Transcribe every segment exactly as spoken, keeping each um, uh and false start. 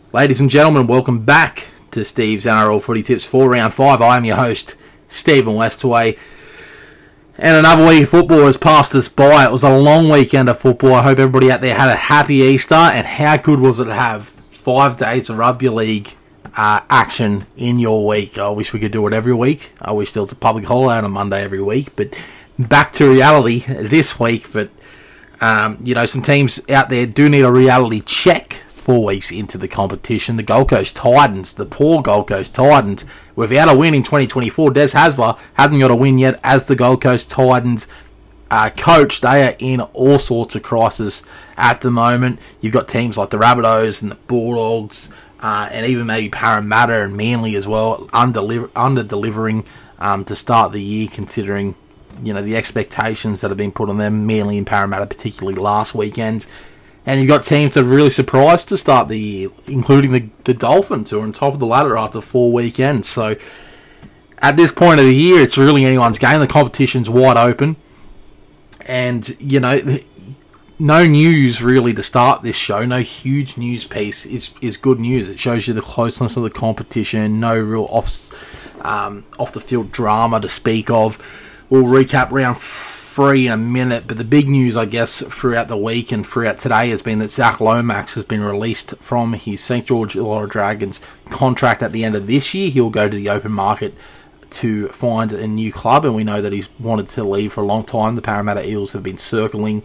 Ladies and gentlemen, welcome back to Steve's N R L Footy Tips for Round five. I am your host, Stephen Westaway. And another week of football has passed us by. It was a long weekend of football. I hope everybody out there had a happy Easter. And how good was it to have five days of rugby league uh, action in your week? I wish we could do it every week. I wish there was a public holiday on a Monday every week. But back to reality this week. But, um, you know, some teams out there do need a reality check. Four weeks into the competition, the Gold Coast Titans, the poor Gold Coast Titans, without a win in twenty twenty-four. Des Hasler hasn't got a win yet as the Gold Coast Titans uh, coach. They are in all sorts of crisis at the moment. You've got teams like the Rabbitohs and the Bulldogs, uh, and even maybe Parramatta and Manly as well, under under delivering um, to start the year, considering you know the expectations that have been put on them. Manly and Parramatta, particularly last weekend. And you've got teams that are really surprised to start the year, including the, the Dolphins, who are on top of the ladder after four weekends. So, at this point of the year, it's really anyone's game. The competition's wide open. And, you know, no news really to start this show. No huge news piece is, is good news. It shows you the closeness of the competition. No real off, um, off-the-field drama to speak of. We'll recap round Free in a minute, but the big news, I guess, throughout the week and throughout today has been that Zach Lomax has been released from his Saint George Illawarra Dragons contract at the end of this year. He'll go to the open market to find a new club, and we know that he's wanted to leave for a long time. The Parramatta Eels have been circling.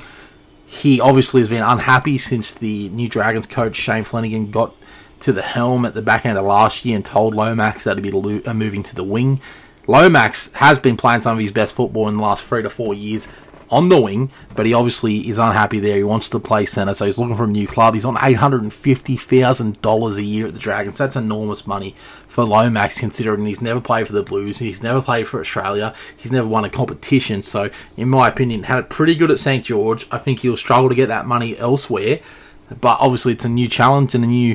He obviously has been unhappy since the new Dragons coach Shane Flanagan got to the helm at the back end of last year and told Lomax that he'd be moving to the wing. Lomax has been playing some of his best football in the last three to four years on the wing, but he obviously is unhappy there. He wants to play centre, so he's looking for a new club. He's on eight hundred fifty thousand dollars a year at the Dragons. That's enormous money for Lomax, considering he's never played for the Blues, he's never played for Australia, he's never won a competition. So, in my opinion, had it pretty good at Saint George. I think he'll struggle to get that money elsewhere, but obviously it's a new challenge and a new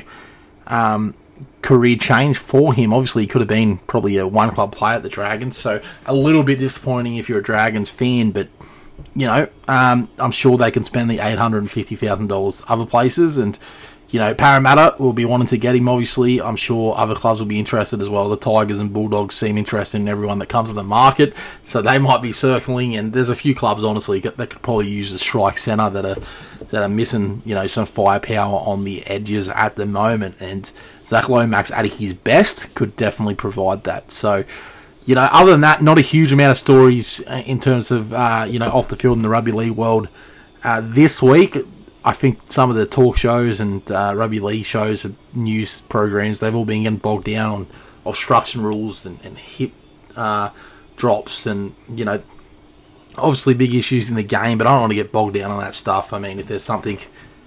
Um, career change for him. Obviously, he could have been probably a one-club player at the Dragons, so a little bit disappointing if you're a Dragons fan, but, you know, um, I'm sure they can spend the eight hundred fifty thousand dollars other places, and, you know, Parramatta will be wanting to get him, obviously. I'm sure other clubs will be interested as well. The Tigers and Bulldogs seem interested in everyone that comes to the market, so they might be circling, and there's a few clubs, honestly, that could probably use the strike centre that are, that are missing, you know, some firepower on the edges at the moment, and Zach Lomax at his best could definitely provide that. So, you know, other than that, not a huge amount of stories in terms of, uh, you know, off the field in the rugby league world uh, this week. I think some of the talk shows and uh, rugby league shows and news programs, they've all been getting bogged down on obstruction rules and, and hip uh, drops and, you know, obviously big issues in the game, but I don't want to get bogged down on that stuff. I mean, if there's something,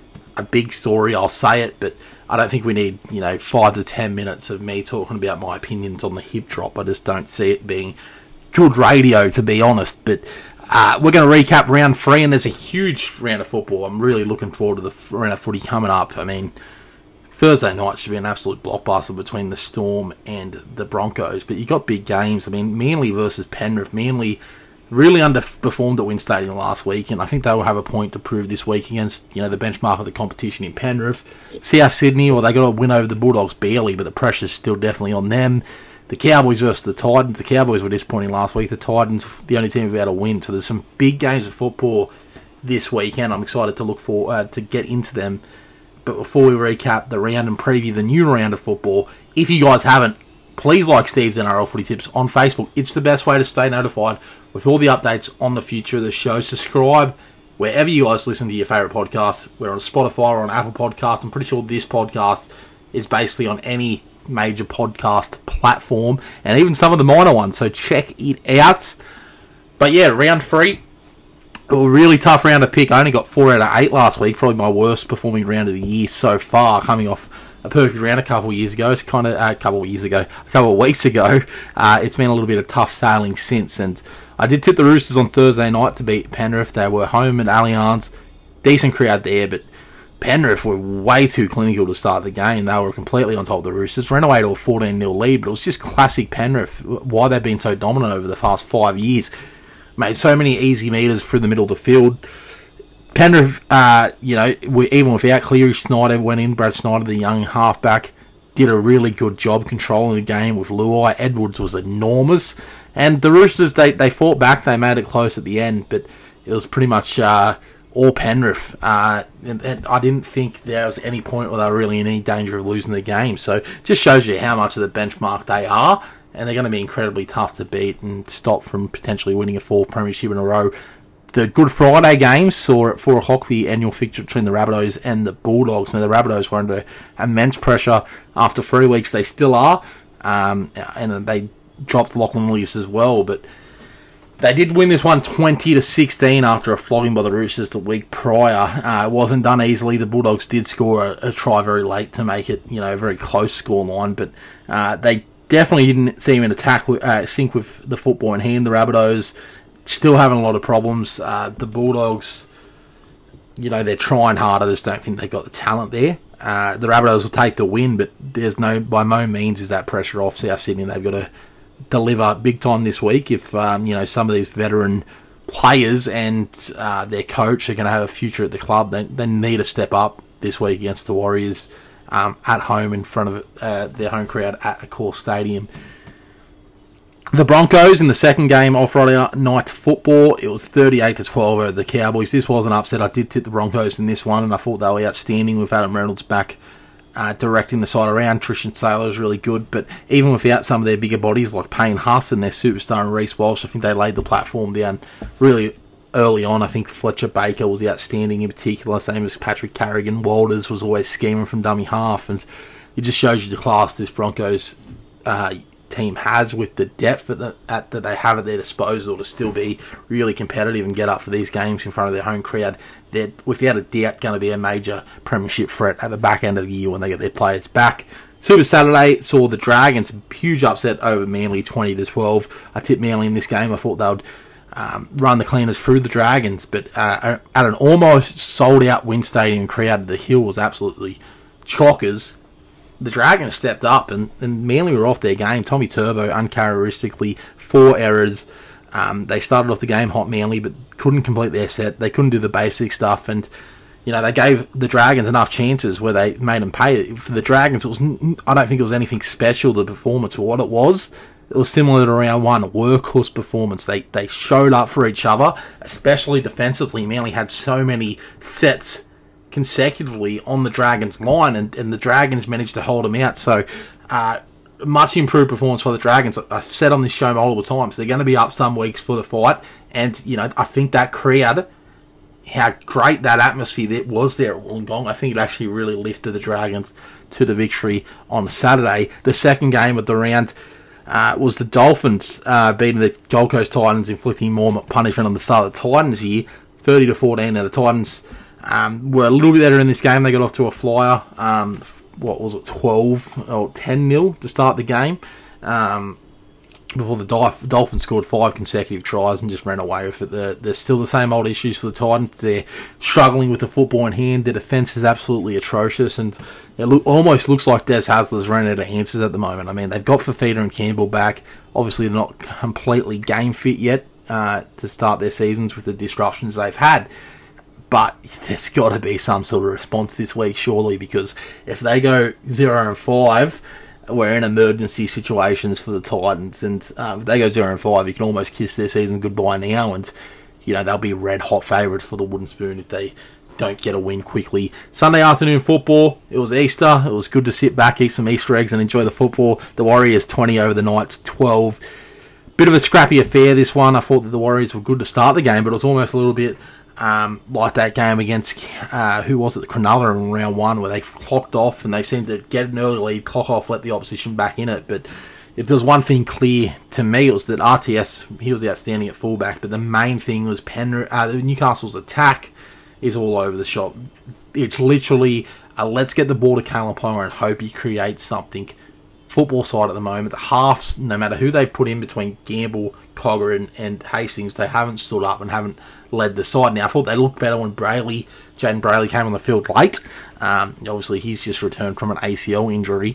a big story, I'll say it, but I don't think we need, you know, five to ten minutes of me talking about my opinions on the hip drop. I just don't see it being good radio, to be honest. But uh, we're going to recap round three, and there's a huge round of football. I'm really looking forward to the round of footy coming up. I mean, Thursday night should be an absolute blockbuster between the Storm and the Broncos. But you got big games. I mean, Manly versus Penrith. Manly really underperformed at WIN Stadium last week, and I think they will have a point to prove this week against, you know, the benchmark of the competition in Penrith. South Sydney, well, they got a win over the Bulldogs barely, but the pressure's still definitely on them. The Cowboys versus the Titans. The Cowboys were disappointing last week. The Titans, the only team without a win. So there's some big games of football this weekend. I'm excited to look for uh, to get into them. But before we recap the round and preview the new round of football, if you guys haven't, please like Steve's N R L Footy Tips on Facebook. It's the best way to stay notified with all the updates on the future of the show. Subscribe wherever you guys listen to your favourite podcasts. We're on Spotify or on Apple Podcasts. I'm pretty sure this podcast is basically on any major podcast platform, and even some of the minor ones, so check it out. But yeah, round three, a really tough round to pick. I only got four out of eight last week, probably my worst performing round of the year so far, coming off a perfect round a couple of years ago. It's kind of uh, a couple of years ago, a couple of weeks ago. Uh, it's been a little bit of tough sailing since, and I did tip the Roosters on Thursday night to beat Penrith. They were home at Allianz, decent crowd there, but Penrith were way too clinical to start the game. They were completely on top of the Roosters. Ran away to a fourteen nil lead, but it was just classic Penrith. Why they've been so dominant over the past five years. Made so many easy meters through the middle of the field. Penrith, uh, you know, we, even without Cleary, Snyder went in. Brad Snyder, the young halfback, did a really good job controlling the game with Luai. Edwards was enormous. And the Roosters, they, they fought back. They made it close at the end, but it was pretty much uh, all Penrith. Uh, and, and I didn't think there was any point where they were really in any danger of losing the game. So it just shows you how much of the benchmark they are. And they're going to be incredibly tough to beat and stop from potentially winning a fourth premiership in a row. The Good Friday games saw at four o'clock the annual fixture between the Rabbitohs and the Bulldogs. Now, the Rabbitohs were under immense pressure after three weeks. They still are. Um, and they dropped Lachlan Ilias as well. But they did win this one twenty to sixteen after a flogging by the Roosters the week prior. Uh, it wasn't done easily. The Bulldogs did score a, a try very late to make it, you know, a very close score line. But uh, they definitely didn't seem in attack with, uh, sync with the football in hand. The Rabbitohs still having a lot of problems. Uh, the Bulldogs, you know, they're trying hard. I just don't think they've got the talent there. Uh, the Rabbitohs will take the win, but there's no, by no means is that pressure off South Sydney. They've got to deliver big time this week if, um, you know, some of these veteran players and uh, their coach are going to have a future at the club. They, they need to step up this week against the Warriors um, at home in front of uh, their home crowd at Accor Stadium. The Broncos in the second game of Friday night football, it was thirty-eight to twelve over the Cowboys. This was an upset. I did tip the Broncos in this one, and I thought they were outstanding with Adam Reynolds back uh, directing the side around. Trishan Sailor is really good, but even without some of their bigger bodies like Payne Huss and their superstar and Reece Walsh, I think they laid the platform down really early on. I think Fletcher Baker was outstanding in particular, same as Patrick Carrigan. Walters was always scheming from dummy half, and it just shows you the class this Broncos uh team has with the depth that, the, at, that they have at their disposal to still be really competitive and get up for these games in front of their home crowd. They're without a doubt going to be a major premiership threat at the back end of the year when they get their players back. Super Saturday saw the Dragons, huge upset over Manly twenty to twelve. I tipped Manly in this game. I thought they would um, run the cleaners through the Dragons, but uh, at an almost sold out Win Stadium crowd, the hill was absolutely chockers. The Dragons stepped up and, and Manly were off their game. Tommy Turbo, uncharacteristically, four errors. Um, they started off the game hot Manly, but couldn't complete their set. They couldn't do the basic stuff, and you know they gave the Dragons enough chances where they made them pay. For the Dragons, it was I don't think it was anything special. The performance, for what it was, it was similar to round one, a workhorse performance. They they showed up for each other, especially defensively. Manly had so many sets consecutively on the Dragons line, and, and the Dragons managed to hold them out. So uh, much improved performance for the Dragons. I've said on this show multiple times, they're going to be up some weeks for the fight, and you know I think that crowd, how great that atmosphere that was there at Wollongong, I think it actually really lifted the Dragons to the victory on Saturday. The second game of the round uh, was the Dolphins uh, beating the Gold Coast Titans, inflicting more punishment on the start of the Titans here, thirty to fourteen. Now the Titans Um, were a little bit better in this game. They got off to a flyer. Um, what was it, twelve or ten nil to start the game. Um, before the Dolph- Dolphins scored five consecutive tries and just ran away with it. The, there's still the same old issues for the Titans. They're struggling with the football in hand. Their defence is absolutely atrocious, and it look, almost looks like Des Hasler's running out of answers at the moment. I mean, they've got Fafita and Campbell back. Obviously, they're not completely game fit yet uh, to start their seasons with the disruptions they've had. But there's got to be some sort of response this week, surely, because if they go zero and five, we're in emergency situations for the Titans, and um, if they go zero and five, you can almost kiss their season goodbye now, and you know they'll be red hot favourites for the Wooden Spoon if they don't get a win quickly. Sunday afternoon football. It was Easter. It was good to sit back, eat some Easter eggs, and enjoy the football. The Warriors twenty over the Knights twelve. Bit of a scrappy affair, this one. I thought that the Warriors were good to start the game, but it was almost a little bit Um, like that game against, uh, who was it, the Cronulla in round one, where they clocked off and they seemed to get an early lead, clock off, let the opposition back in it. But if there was one thing clear to me, it was that R T S, he was outstanding at fullback, but the main thing was Penrith, uh, Newcastle's attack is all over the shop. It's literally, uh, let's get the ball to Kalen Ponga and hope he creates something. Football side at the moment, the halves, no matter who they put in between Gamble, Cogger and, and Hastings, they haven't stood up and haven't led the side. Now, I thought they looked better when Brayley, Jaden Brayley came on the field late. Um, obviously, he's just returned from an A C L injury.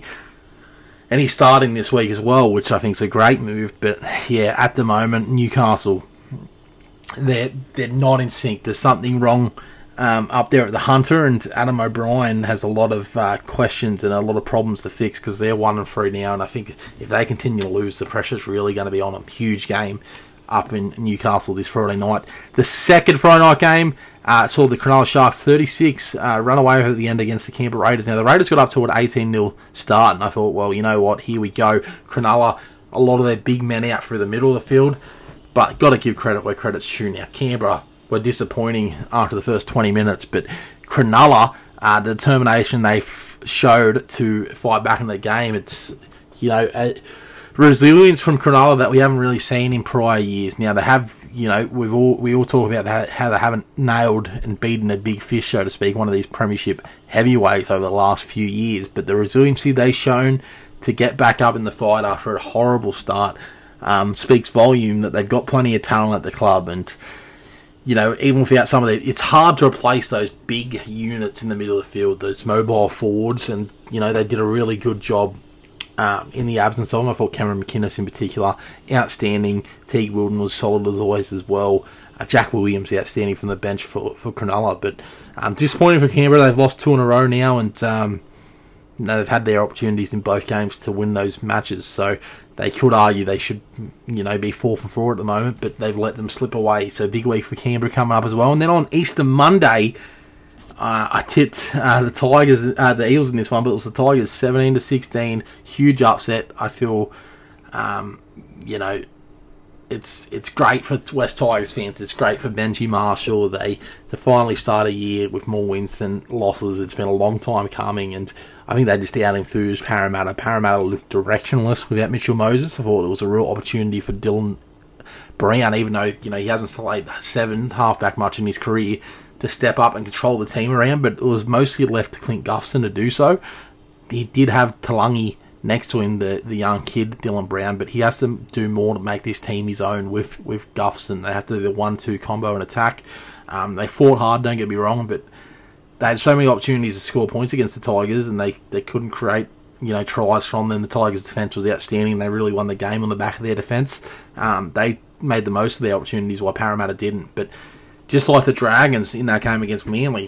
And he's starting this week as well, which I think is a great move. But, yeah, at the moment, Newcastle, they're, they're not in sync. There's something wrong um, up there at the Hunter, and Adam O'Brien has a lot of uh, questions and a lot of problems to fix because they're one and three now, and I think if they continue to lose, the pressure's really going to be on them. Huge game up in Newcastle this Friday night. The second Friday night game uh, saw the Cronulla Sharks thirty-six uh, run away at the end against the Canberra Raiders. Now the Raiders got up to an eighteen nil start, and I thought, well, you know what, here we go. Cronulla, a lot of their big men out through the middle of the field, but got to give credit where credit's due. Now Canberra were disappointing after the first twenty minutes, but Cronulla, uh, the determination they f- showed to fight back in the game, it's, you know, a resilience from Cronulla that we haven't really seen in prior years. Now they have, you know, we've all we all talk about that, how they haven't nailed and beaten a big fish, so to speak, one of these premiership heavyweights over the last few years, but the resiliency they've shown to get back up in the fight after a horrible start um, speaks volume that they've got plenty of talent at the club. And you know, even without some of the, it's hard to replace those big units in the middle of the field, those mobile forwards, and, you know, they did a really good job um, in the absence of them. I thought Cameron McInnes in particular, outstanding. Teague Wilden was solid as always as well. Uh, Jack Williams, outstanding from the bench for, for Cronulla. But um, disappointing for Canberra, they've lost two in a row now, and um, you know, they've had their opportunities in both games to win those matches, so they could argue they should, you know, be four for four at the moment, but they've let them slip away. So big week for Canberra coming up as well. And then on Easter Monday, uh, I tipped uh, the Tigers, uh, the Eels in this one, but it was the Tigers seventeen to sixteen. Huge upset. I feel, um, you know, it's it's great for West Tigers fans. It's great for Benji Marshall. They to finally start a year with more wins than losses. It's been a long time coming, and I think they just out-enthused Parramatta. Parramatta looked directionless without Mitchell Moses. I thought it was a real opportunity for Dylan Brown, even though, you know, he hasn't played seven halfback much in his career, to step up and control the team around, but it was mostly left to Clint Gutherson to do so. He did have Talangi next to him, the, the young kid, Dylan Brown, but he has to do more to make this team his own with, with Gutherson. They have to do the one two combo and attack. Um, they fought hard, don't get me wrong, but they had so many opportunities to score points against the Tigers, and they, they couldn't create, you know, tries from them. The Tigers' defence was outstanding. They really won the game on the back of their defence. Um, they made the most of their opportunities while Parramatta didn't. But just like the Dragons in that game against Manly,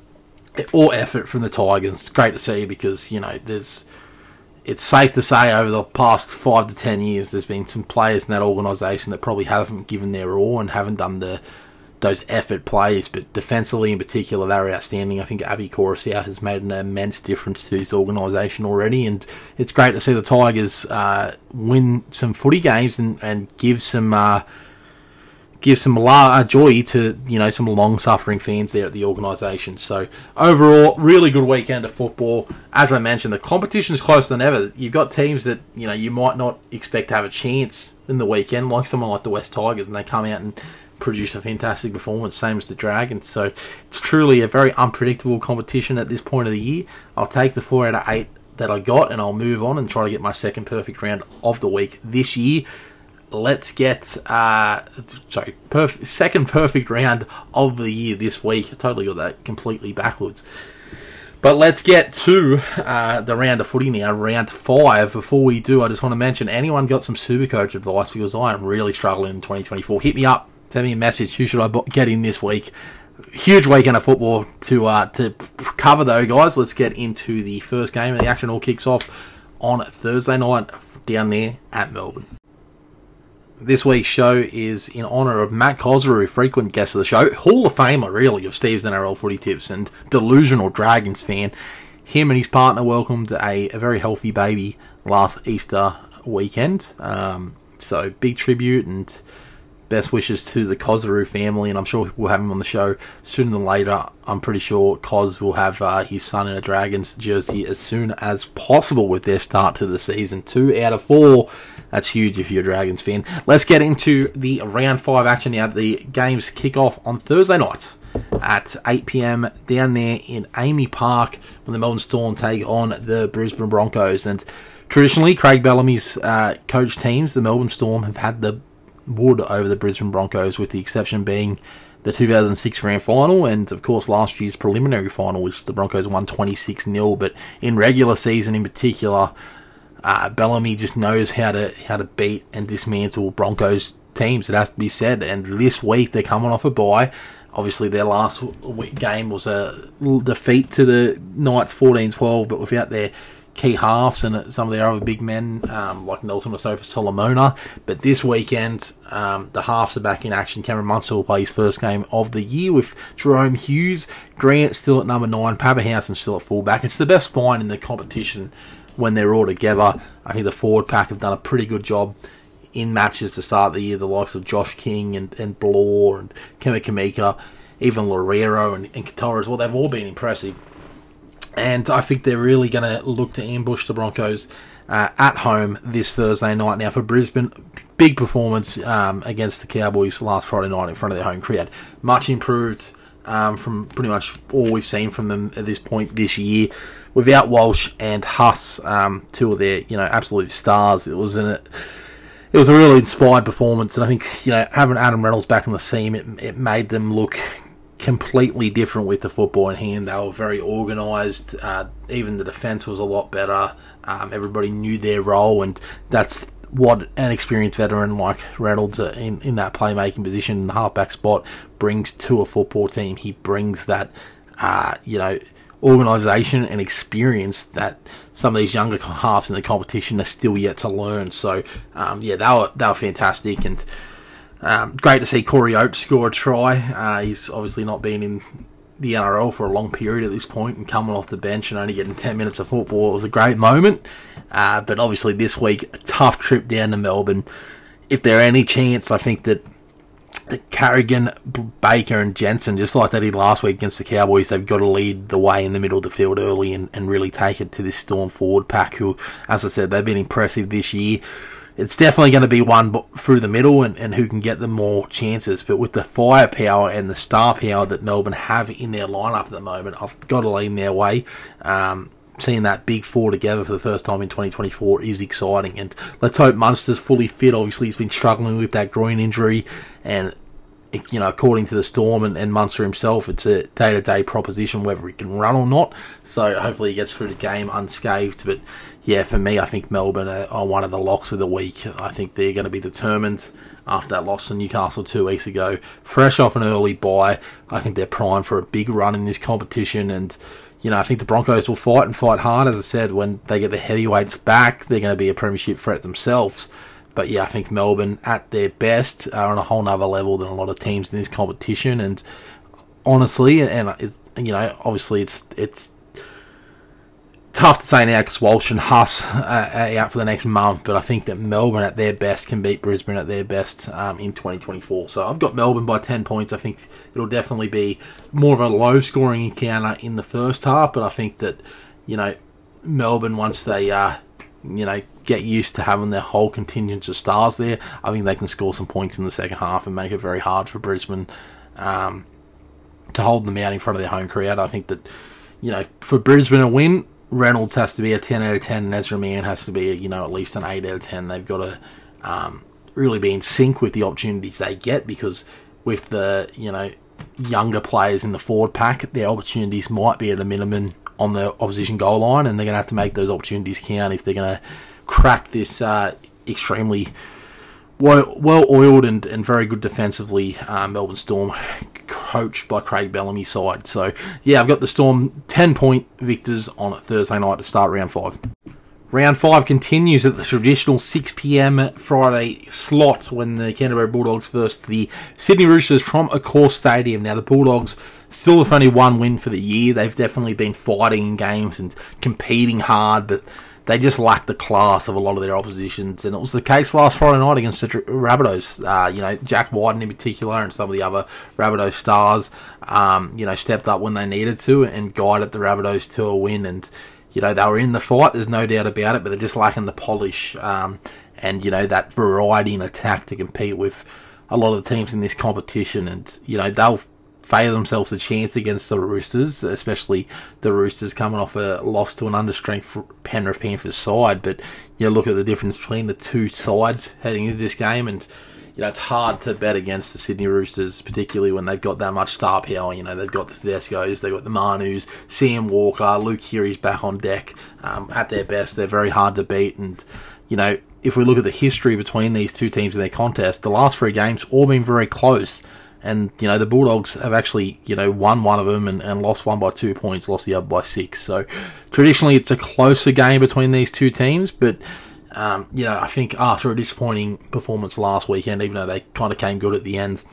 all effort from the Tigers. Great to see, because, you know, there's it's safe to say over the past five to ten years there's been some players in that organisation that probably haven't given their all and haven't done the those effort plays, but defensively in particular, they were outstanding. I think Abby Coruscant has made an immense difference to this organisation already, and it's great to see the Tigers uh, win some footy games and, and give some uh, give some la- uh, joy to, you know, some long-suffering fans there at the organisation. So overall, really good weekend of football. As I mentioned, the competition is closer than ever. You've got teams that, you know, you might not expect to have a chance in the weekend, like someone like the West Tigers, and they come out and produce a fantastic performance, same as the Dragons. So it's truly a very unpredictable competition at this point of the year. I'll take the four out of eight that I got, and I'll move on and try to get my second perfect round of the week this year. Let's get uh, sorry, perf- second perfect round of the year this week. I totally got that completely backwards. But let's get to uh, the round of footy now, round five. Before we do, I just want to mention, anyone got some Supercoach advice, because I am really struggling in twenty twenty-four. Hit me up. Send me a message. Who should I get in this week? Huge weekend of football to uh, to cover, though, guys. Let's get into the first game. The action all kicks off on Thursday night down there at Melbourne. This week's show is in honour of Matt Cosrou, frequent guest of the show, Hall of Famer, really, of Steve's N R L Footy Tips, and delusional Dragons fan. Him and his partner welcomed a, a very healthy baby last Easter weekend. Um, so, big tribute and best wishes to the Cosrou family, and I'm sure we'll have him on the show sooner than later. I'm pretty sure Cos will have uh, his son in a Dragons jersey as soon as possible with their start to the season. Two out of four. That's huge if you're a Dragons fan. Let's get into the round five action now. The games kick off on Thursday night at eight p.m. down there in Amy Park when the Melbourne Storm take on the Brisbane Broncos. And traditionally, Craig Bellamy's uh, coach teams, the Melbourne Storm, have had the wood over the Brisbane Broncos, with the exception being the two thousand six grand final and, of course, last year's preliminary final, which the Broncos won twenty-six nil. But in regular season in particular, uh, Bellamy just knows how to how to beat and dismantle Broncos teams, it has to be said. And this week they're coming off a bye. Obviously, their last week game was a defeat to the Knights fourteen twelve, but without their key halves and some of their other big men, um, like Nelson Mustafa Solomona. But this weekend, um, the halves are back in action. Cameron Munster will play his first game of the year with Jerome Hughes. Grant still at number nine. Papenhuyzen still at fullback. It's the best spine in the competition when they're all together. I think the forward pack have done a pretty good job in matches to start the year. The likes of Josh King and, and Blore and Kema Kamika, even Lorero and, and Katoa as well. They've all been impressive. And I think they're really going to look to ambush the Broncos uh, at home this Thursday night. Now for Brisbane, big performance um, against the Cowboys last Friday night in front of their home crowd. Much improved um, from pretty much all we've seen from them at this point this year. Without Walsh and Huss, um, two of their you know absolute stars, it was an it was a really inspired performance. And I think you know having Adam Reynolds back on the scene, it, it made them look completely different with the football in hand. They were very organised. Uh, even the defence was a lot better. Um, everybody knew their role, and that's what an experienced veteran like Reynolds uh, in, in that playmaking position in the halfback spot brings to a football team. He brings that, uh, you know, organisation and experience that some of these younger halves in the competition are still yet to learn. So, um, yeah, they were they were fantastic, and Um, great to see Corey Oates score a try. Uh, he's obviously not been in the N R L for a long period at this point, and coming off the bench and only getting ten minutes of football, it was a great moment. Uh, but obviously this week, a tough trip down to Melbourne. If there are any chance, I think that, that Carrigan, Baker and Jensen, just like they did last week against the Cowboys, they've got to lead the way in the middle of the field early and, and really take it to this Storm forward pack who, as I said, they've been impressive this year. It's definitely going to be one through the middle and, and who can get them more chances. But with the firepower and the star power that Melbourne have in their lineup at the moment, I've got to lean their way. Um, seeing that big four together for the first time in twenty twenty-four is exciting. And let's hope Munster's fully fit. Obviously, he's been struggling with that groin injury. And, you know, according to the Storm and, and Munster himself, it's a day-to-day proposition whether he can run or not. So hopefully he gets through the game unscathed. But yeah, for me, I think Melbourne are, are one of the locks of the week. I think they're going to be determined after that loss to Newcastle two weeks ago. Fresh off an early bye, I think they're primed for a big run in this competition. And, you know, I think the Broncos will fight and fight hard. As I said, when they get the heavyweights back, they're going to be a premiership threat themselves. But yeah, I think Melbourne, at their best, are on a whole nother level than a lot of teams in this competition. And honestly, and it's, you know, obviously it's it's tough to say now because Walsh and Huss are out for the next month. But I think that Melbourne, at their best, can beat Brisbane at their best um, in twenty twenty-four. So I've got Melbourne by ten points. I think it'll definitely be more of a low-scoring encounter in the first half. But I think that, you know, Melbourne, once they, uh, you know, get used to having their whole contingent of stars there, I think they can score some points in the second half and make it very hard for Brisbane um, to hold them out in front of their home crowd. I think that, you know, for Brisbane to win, Reynolds has to be a ten out of ten and Ezra Mann has to be, a, you know, at least an eight out of ten. They've got to um, really be in sync with the opportunities they get, because with the, you know, younger players in the forward pack, their opportunities might be at a minimum on the opposition goal line, and they're going to have to make those opportunities count if they're going to crack this uh, extremely well, well-oiled and, and very good defensively uh, Melbourne Storm, coached by Craig Bellamy's side. So, yeah, I've got the Storm ten-point victors on Thursday night to start round five. Round five continues at the traditional six p.m. Friday slot when the Canterbury Bulldogs versus the Sydney Roosters from Accor Stadium. Now, the Bulldogs still with only one win for the year. They've definitely been fighting in games and competing hard, but they just lack the class of a lot of their oppositions, and it was the case last Friday night against the Rabbitohs. Uh, you know, Jack Wyden in particular and some of the other Rabbitohs stars, um, you know, stepped up when they needed to and guided the Rabbitohs to a win. And, you know, they were in the fight, there's no doubt about it, but they're just lacking the polish um, and, you know, that variety in attack to compete with a lot of the teams in this competition. And, you know, they'll favour themselves a chance against the Roosters, especially the Roosters coming off a loss to an understrength Penrith Panthers side. But you know, look at the difference between the two sides heading into this game, and you know it's hard to bet against the Sydney Roosters, particularly when they've got that much star power. You know they've got the Tedescos, they've got the Manus, Sam Walker, Luke Keary's back on deck. Um, at their best, they're very hard to beat, and you know if we look at the history between these two teams in their contest, the last three games all been very close. And, you know, the Bulldogs have actually, you know, won one of them and, and lost one by two points, lost the other by six. So, traditionally, it's a closer game between these two teams. But, um, you know, I think after a disappointing performance last weekend, even though they kind of came good at the end,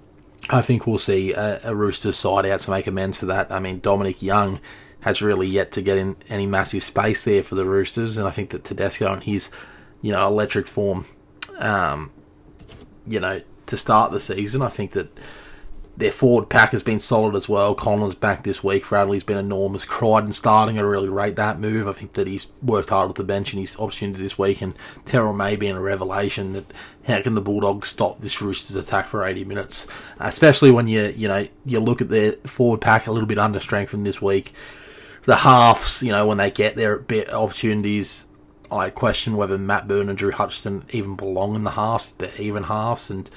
I think we'll see a, a Roosters side out to make amends for that. I mean, Dominic Young has really yet to get in any massive space there for the Roosters. And I think that Tedesco and his, you know, electric form, um, you know, to start the season. I think that their forward pack has been solid as well. Collins back this week. Radley's been enormous. Crichton starting. I really rate that move. I think that he's worked hard at the bench in his opportunities this week. And Terrell may be in a revelation that how can the Bulldogs stop this Roosters attack for eighty minutes? Especially when you you know you look at their forward pack a little bit under strengthened this week. The halves, you know, when they get their bit opportunities, I question whether Matt Byrne and Drew Hutchison even belong in the halves, the even halves. And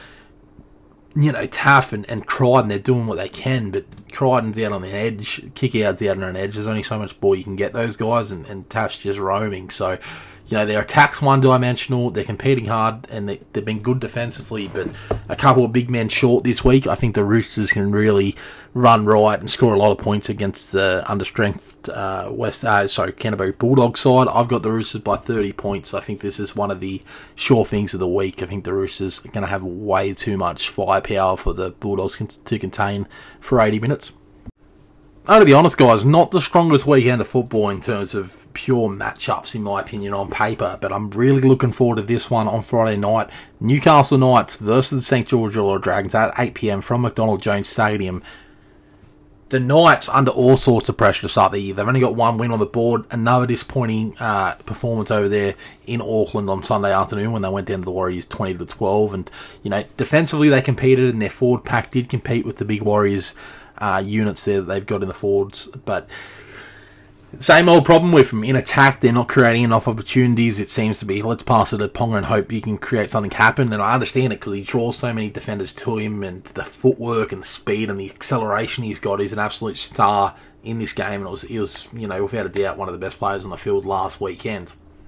you know, Taff and, and Crichton, they're doing what they can, but Crichton's out on the edge, Kick-Out's out on an edge. There's only so much ball you can get those guys, and, and Taff's just roaming. So, you know, their attack's one-dimensional, they're competing hard, and they, they've been good defensively, but a couple of big men short this week. I think the Roosters can really run right and score a lot of points against the understrength uh, West, uh, sorry, Canterbury Bulldogs side. I've got the Roosters by thirty points. I think this is one of the sure things of the week. I think the Roosters are going to have way too much firepower for the Bulldogs to contain for eighty minutes. Oh, to be honest, guys, not the strongest weekend of football in terms of pure matchups, in my opinion, on paper, but I'm really looking forward to this one on Friday night. Newcastle Knights versus St George Illawarra Dragons at eight p m from McDonald Jones Stadium. The Knights under all sorts of pressure to start the year. They've only got one win on the board. Another disappointing uh, performance over there in Auckland on Sunday afternoon when they went down to the Warriors twenty to twelve. And, you know, defensively they competed, and their forward pack did compete with the big Warriors uh, units there that they've got in the forwards. But same old problem with them. In attack, they're not creating enough opportunities. It seems to be, let's pass it to Ponga and hope you can create something happen. And I understand it because he draws so many defenders to him, and the footwork and the speed and the acceleration he's got. He's an absolute star in this game. And it was, he was, you know, without a doubt, one of the best players on the field last weekend.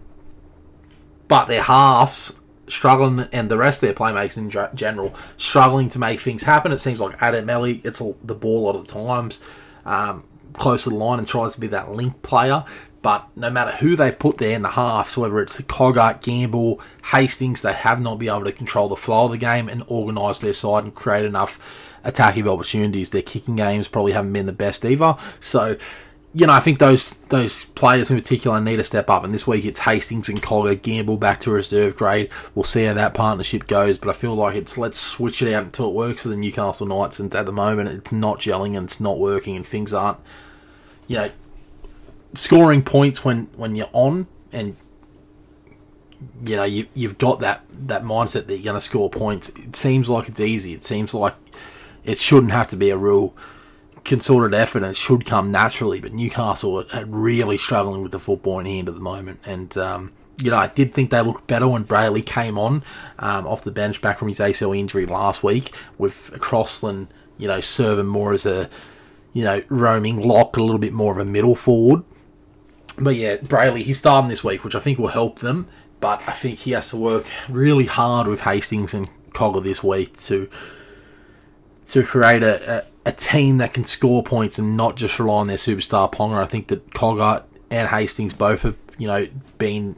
But their halves struggling, and the rest of their playmakers in general, struggling to make things happen. It seems like Adam Ellie gets the ball a lot of the times. Um, close to the line and tries to be that link player, but no matter who they've put there in the halves, whether it's Coggart, Gamble, Hastings, they have not been able to control the flow of the game and organise their side and create enough attacking opportunities. Their kicking games probably haven't been the best either. So, you know, I think those those players in particular need to step up. And this week it's Hastings and Coggart, Gamble back to reserve grade. We'll see how that partnership goes. But I feel like it's let's switch it out until it works for the Newcastle Knights. And at the moment, it's not gelling and it's not working, and things aren't, you know, scoring points when, when you're on, and you know you you've got that, that mindset that you're going to score points. It seems like it's easy. It seems like it shouldn't have to be a real concerted effort, and it should come naturally. But Newcastle are, are really struggling with the football in hand at the moment, and um, you know I did think they looked better when Brayley came on um, off the bench back from his A C L injury last week, with Crossland, you know, serving more as a, you know, roaming lock, a little bit more of a middle forward. But yeah, Brayley, he's starting this week, which I think will help them. But I think he has to work really hard with Hastings and Cogger this week to to create a, a, a team that can score points and not just rely on their superstar Ponga. I think that Cogger and Hastings both have, you know, been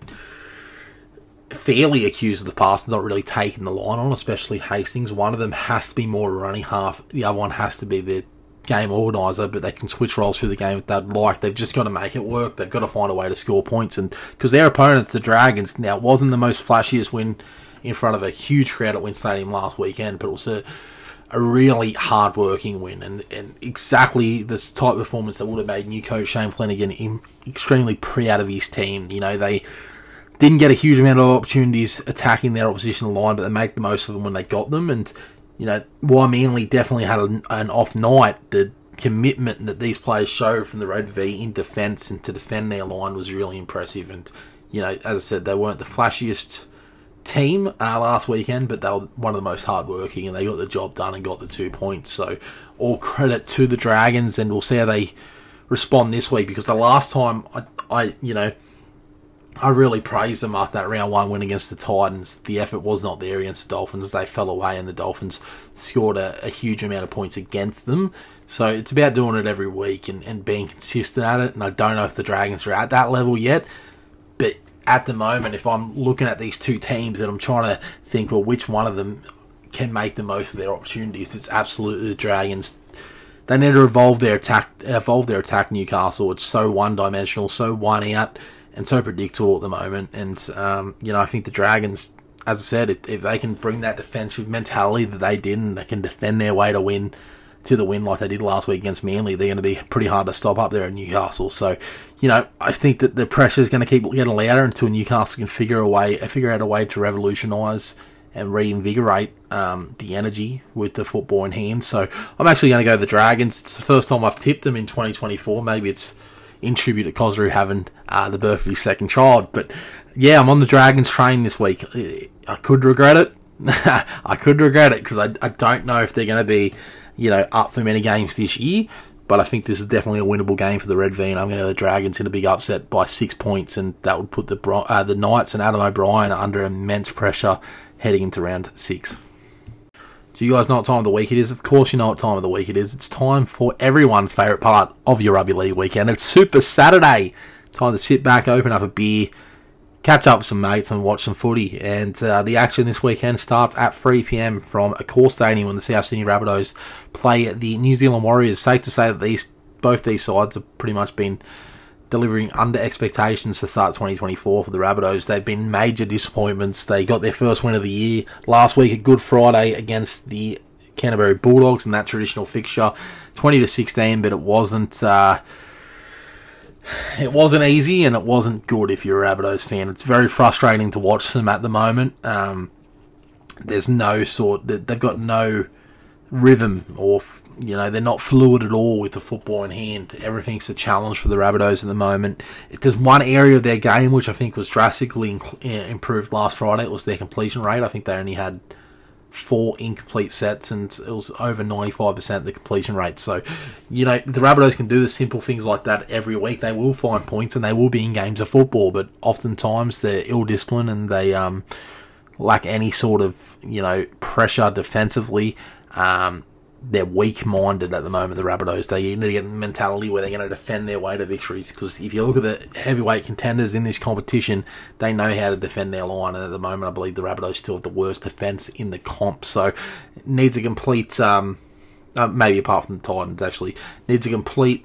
fairly accused of the past, not really taking the line on, especially Hastings. One of them has to be more running half. The other one has to be their game organiser, but they can switch roles through the game if they'd like. They've just got to make it work. They've got to find a way to score points, and because their opponents, the Dragons, now it wasn't the most flashiest win in front of a huge crowd at Wynn Stadium last weekend, but it was a, a really hard-working win, and, and exactly this type of performance that would have made new coach Shane Flanagan extremely proud of his team. You know, they didn't get a huge amount of opportunities attacking their opposition line, but they made the most of them when they got them. And you know, while Manly definitely had an, an off night, the commitment that these players showed from the Red V in defence and to defend their line was really impressive. And, you know, as I said, they weren't the flashiest team uh, last weekend, but they were one of the most hard-working, and they got the job done and got the two points. So all credit to the Dragons, and we'll see how they respond this week, because the last time I, I you know, I really praised them after that round one win against the Titans. The effort was not there against the Dolphins. They fell away and the Dolphins scored a, a huge amount of points against them. So it's about doing it every week and, and being consistent at it. And I don't know if the Dragons are at that level yet. But at the moment, if I'm looking at these two teams and I'm trying to think, well, which one of them can make the most of their opportunities, it's absolutely the Dragons. They need to evolve their attack, evolve their attack, Newcastle. It's so one-dimensional, so one-out, and so predictable at the moment. And, um, you know, I think the Dragons, as I said, if, if they can bring that defensive mentality that they did and they can defend their way to win, to the win like they did last week against Manly, they're going to be pretty hard to stop up there at Newcastle. So, you know, I think that the pressure is going to keep getting louder until Newcastle can figure a way, figure out a way to revolutionise and reinvigorate um, the energy with the football in hand. So I'm actually going to go the Dragons. It's the first time I've tipped them in twenty twenty-four. Maybe it's in tribute to Cosru having uh, the birth of his second child. But yeah, I'm on the Dragons train this week. I could regret it. I could regret it because I, I don't know if they're going to be, you know, up for many games this year. But I think this is definitely a winnable game for the Red V, and I'm going to go the Dragons in a big upset by six points, and that would put the uh, the Knights and Adam O'Brien under immense pressure heading into round six. Do you guys know what time of the week it is? Of course you know what time of the week it is. It's time for everyone's favourite part of your rugby league weekend. It's Super Saturday. Time to sit back, open up a beer, catch up with some mates and watch some footy. And uh, the action this weekend starts at three p.m. from Accor Stadium when the South Sydney Rabbitohs play the New Zealand Warriors. Safe to say that these both these sides have pretty much been delivering under expectations to start twenty twenty-four for the Rabbitohs. They've been major disappointments. They got their first win of the year last week at Good Friday against the Canterbury Bulldogs in that traditional fixture, twenty to sixteen, but it wasn't uh, it wasn't easy and it wasn't good if you're a Rabbitohs fan. It's very frustrating to watch them at the moment. Um, there's no sort, they've got no rhythm, or you know, they're not fluid at all with the football in hand. Everything's a challenge for the Rabbitohs at the moment. If there's one area of their game which I think was drastically improved last Friday, it was their completion rate. I think they only had four incomplete sets and it was over ninety-five percent the completion rate. So, you know, the Rabbitohs can do the simple things like that every week. They will find points and they will be in games of football, but oftentimes they're ill-disciplined and they um, lack any sort of, you know, pressure defensively. Um, they're weak-minded at the moment, the Rabbitohs. They need to get the mentality where they're going to defend their way to victories, because if you look at the heavyweight contenders in this competition, they know how to defend their line, and at the moment I believe the Rabbitohs still have the worst defence in the comp, so it needs a complete, um, uh, maybe apart from the Titans actually, needs a complete,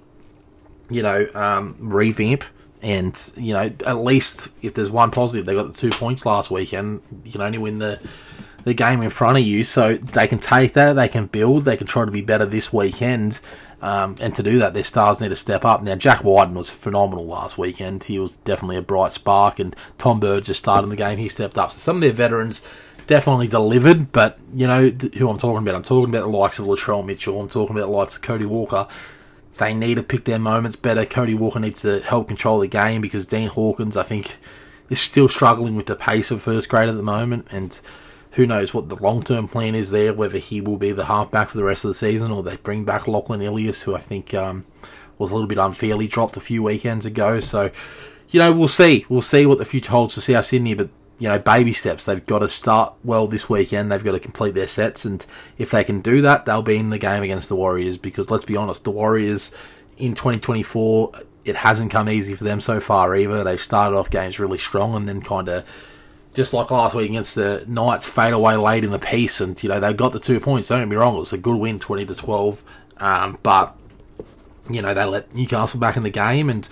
you know, um, revamp. And, you know, at least if there's one positive, they got the two points last weekend. You can only win the the game in front of you, so they can take that, they can build, they can try to be better this weekend, um, and to do that, their stars need to step up. Now, Jack Wyden was phenomenal last weekend. He was definitely a bright spark, and Tom Bird just started the game, he stepped up. So some of their veterans definitely delivered, but, you know, th- who I'm talking about, I'm talking about the likes of Latrell Mitchell, I'm talking about the likes of Cody Walker. They need to pick their moments better. Cody Walker needs to help control the game, because Dean Hawkins, I think, is still struggling with the pace of first grade at the moment, and who knows what the long-term plan is there, whether he will be the halfback for the rest of the season or they bring back Lachlan Ilias, who I think um, was a little bit unfairly dropped a few weekends ago. So, you know, we'll see. We'll see what the future holds for South Sydney, but, you know, baby steps. They've got to start well this weekend. They've got to complete their sets, and if they can do that, they'll be in the game against the Warriors, because let's be honest, the Warriors in twenty twenty-four, it hasn't come easy for them so far either. They've started off games really strong and then kind of, just like last week against the Knights, fade away late in the piece, and, you know, they got the two points. Don't get me wrong, it was a good win, twenty to twelve, um, but, you know, they let Newcastle back in the game, and,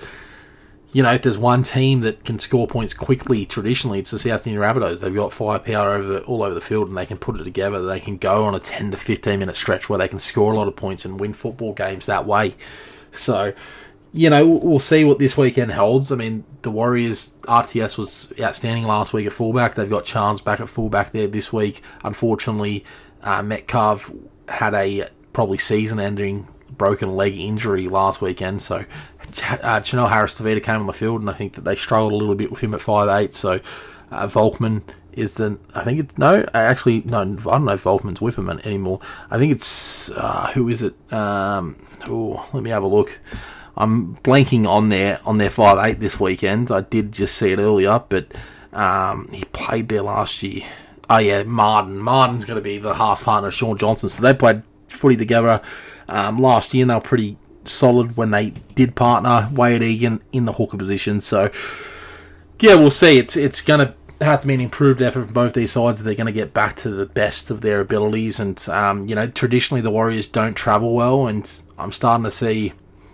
you know, if there's one team that can score points quickly, traditionally, it's the South Sydney Rabbitohs. They've got firepower over all over the field, and they can put it together. They can go on a ten to fifteen minute stretch where they can score a lot of points and win football games that way. So, you know, we'll see what this weekend holds. I mean, the Warriors, R T S was outstanding last week at fullback. They've got Chance back at fullback there this week. Unfortunately, uh, Metcalf had a probably season-ending broken leg injury last weekend, so uh, Chanel Harris-Tavita came on the field, and I think that they struggled a little bit with him at five eight, so uh, Volkman is the, I think it's, no, actually, no, I don't know if Volkman's with him anymore. I think it's, uh, who is it? Um, oh, let me have a look. I'm blanking on their on their five eight this weekend. I did just see it earlier, but um, he played there last year. Oh yeah, Martin. Martin's going to be the half partner of Sean Johnson. So they played footy together um, last year, and they were pretty solid when they did partner. Wade Egan in the hooker position. So yeah, we'll see. It's it's going to have to be an improved effort from both these sides if they're going to get back to the best of their abilities. And um, you know, traditionally the Warriors don't travel well, and I'm starting to see,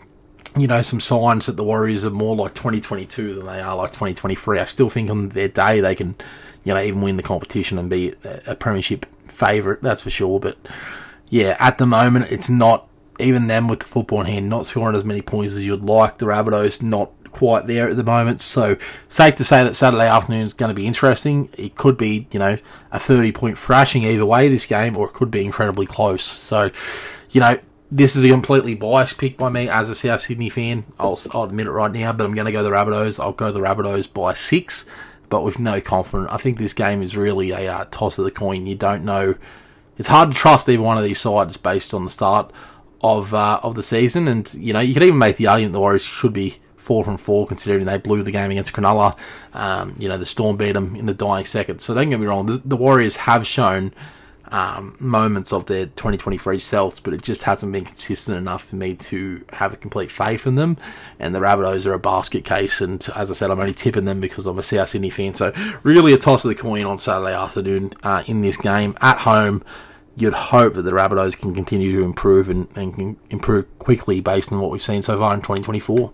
you know, some signs that the Warriors are more like twenty twenty-two than they are like twenty twenty-three. I still think on their day they can, you know, even win the competition and be a premiership favourite, that's for sure. But yeah, at the moment, it's not, even them with the football in hand, not scoring as many points as you'd like. The Rabbitohs not quite there at the moment. So safe to say that Saturday afternoon is going to be interesting. It could be, you know, a thirty-point thrashing either way this game, or it could be incredibly close. So, you know, this is a completely biased pick by me as a South Sydney fan. I'll, I'll admit it right now, but I'm going to go the Rabbitohs. I'll go the Rabbitohs by six, but with no confidence. I think this game is really a uh, toss of the coin. You don't know. It's hard to trust either one of these sides based on the start of uh, of the season. And, you know, you could even make the argument the Warriors should be four from four, considering they blew the game against Cronulla. Um, you know, the Storm beat them in the dying seconds. So don't get me wrong, the, the Warriors have shown um, moments of their twenty twenty-three selves, but it just hasn't been consistent enough for me to have a complete faith in them. And the Rabbitohs are a basket case, and as I said, I'm only tipping them because I'm a South Sydney fan. So really a toss of the coin on Saturday afternoon uh, in this game at home. You'd hope that the Rabbitohs can continue to improve and, and can improve quickly based on what we've seen so far in twenty twenty-four.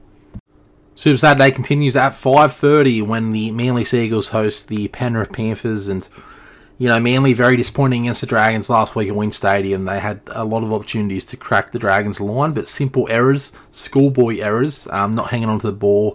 Super Saturday continues at five thirty when the Manly Seagulls host the Penrith Panthers. And, you know, Manly very disappointing against the Dragons last week at Wynn Stadium. They had a lot of opportunities to crack the Dragons' line, but simple errors, schoolboy errors, um, not hanging onto the ball,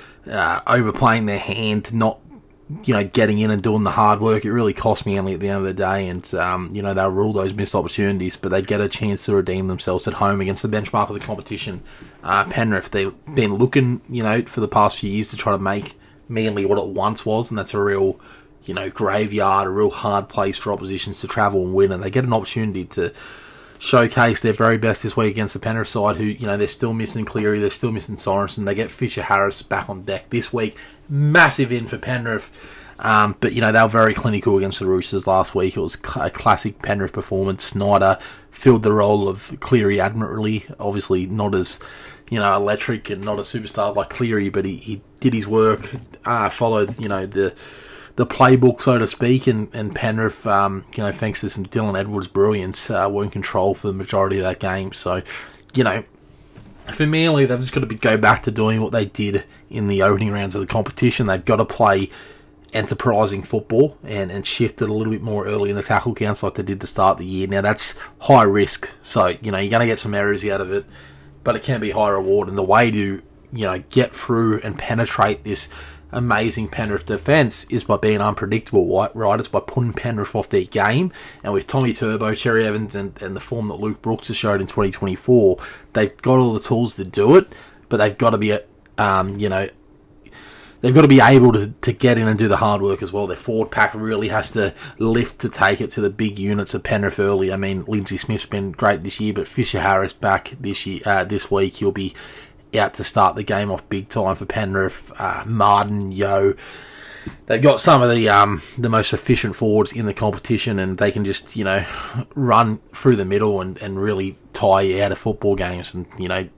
uh, overplaying their hand, not, you know, getting in and doing the hard work. It really cost Manly at the end of the day, and, um, you know, they'll rule those missed opportunities, but they get a chance to redeem themselves at home against the benchmark of the competition. Uh, Penrith, they've been looking, you know, for the past few years to try to make Manly what it once was, and that's a real, you know, graveyard, a real hard place for oppositions to travel and win, and they get an opportunity to showcase their very best this week against the Penrith side, who, you know, they're still missing Cleary, they're still missing Sorensen. They get Fisher Harris back on deck this week. Massive in for Penrith. Um, but, you know, they were very clinical against the Roosters last week. It was a classic Penrith performance. Snyder filled the role of Cleary admirably. Obviously not as, you know, electric and not a superstar like Cleary, but he, he did his work, uh, followed, you know, the the playbook, so to speak, and, and Penrith, um, you know, thanks to some Dylan Edwards' brilliance, uh, were in control for the majority of that game. So, you know, for Manly, they've just got to be, go back to doing what they did in the opening rounds of the competition. They've got to play enterprising football and, and shift it a little bit more early in the tackle counts like they did to start the year. Now, that's high risk, so, you know, you're going to get some errors out of it, but it can be high reward. And the way to, you know, get through and penetrate this amazing Penrith defence is by being unpredictable, right? It's by putting Penrith off their game. And with Tommy Turbo, Cherry Evans, and, and the form that Luke Brooks has showed in twenty twenty-four, they've got all the tools to do it, but they've got to be, um, you know, they've got to be able to, to get in and do the hard work as well. Their forward pack really has to lift to take it to the big units of Penrith early. I mean, Lindsay Smith's been great this year, but Fisher Harris back this year, uh, this week, he'll be out to start the game off big time for Penrith. Uh, Martin, Yo, they've got some of the um, the most efficient forwards in the competition, and they can just, you know, run through the middle and, and really tie you out of football games. And, you know,